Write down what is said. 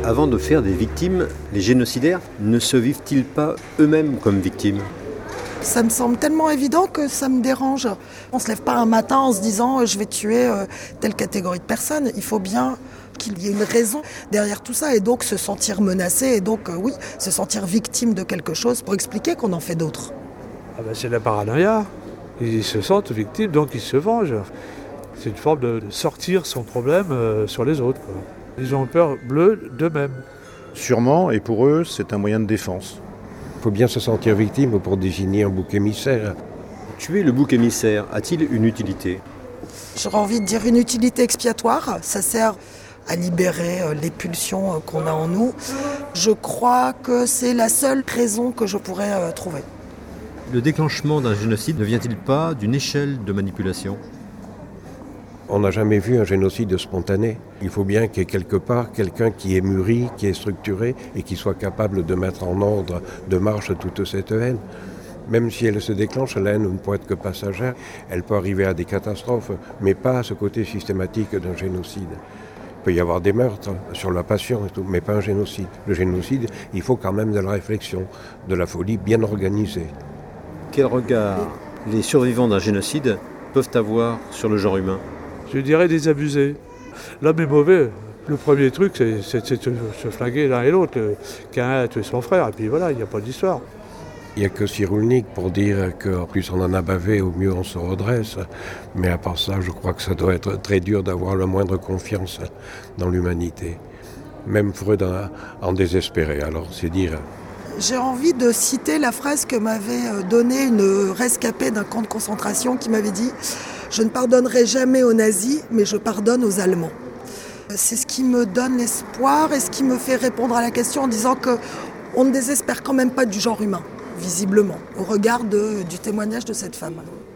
Avant de faire des victimes, les génocidaires ne se vivent-ils pas eux-mêmes comme victimes ? Ça me semble tellement évident que ça me dérange. On ne se lève pas un matin en se disant je vais tuer telle catégorie de personnes. Il faut bien qu'il y ait une raison derrière tout ça et donc se sentir menacé et donc oui, se sentir victime de quelque chose pour expliquer qu'on en fait d'autres. C'est la paranoïa. Ils se sentent victimes, donc ils se vengent. C'est une forme de sortir son problème sur les autres, quoi. Ils ont peur bleue d'eux-mêmes. Sûrement, et pour eux, c'est un moyen de défense. Il faut bien se sentir victime pour désigner un bouc émissaire. Tuer le bouc émissaire a-t-il une utilité ? J'aurais envie de dire une utilité expiatoire. Ça sert à libérer les pulsions qu'on a en nous. Je crois que c'est la seule raison que je pourrais trouver. Le déclenchement d'un génocide ne vient-il pas d'une échelle de manipulation ? On n'a jamais vu un génocide spontané. Il faut bien qu'il y ait quelque part quelqu'un qui est mûri, qui est structuré et qui soit capable de mettre en ordre de marche toute cette haine. Même si elle se déclenche, la haine ne peut être que passagère. Elle peut arriver à des catastrophes, mais pas à ce côté systématique d'un génocide. Il peut y avoir des meurtres sur la passion et tout, mais pas un génocide. Le génocide, il faut quand même de la réflexion, de la folie bien organisée. Quel regard les survivants d'un génocide peuvent avoir sur le genre humain ? Je dirais désabusés. L'homme est mauvais. Le premier truc, c'est de se flinguer l'un et l'autre. Qu'un a tué son frère, et puis voilà, il n'y a pas d'histoire. Il n'y a que Cyrulnik pour dire qu'en plus on en a bavé, au mieux on se redresse. Mais à part ça, je crois que ça doit être très dur d'avoir la moindre confiance dans l'humanité. Même Freud en désespérait, alors c'est dire. J'ai envie de citer la phrase que m'avait donnée une rescapée d'un camp de concentration qui m'avait dit « Je ne pardonnerai jamais aux nazis, mais je pardonne aux Allemands ». C'est ce qui me donne l'espoir et ce qui me fait répondre à la question en disant qu'on ne désespère quand même pas du genre humain, visiblement, au regard du témoignage de cette femme.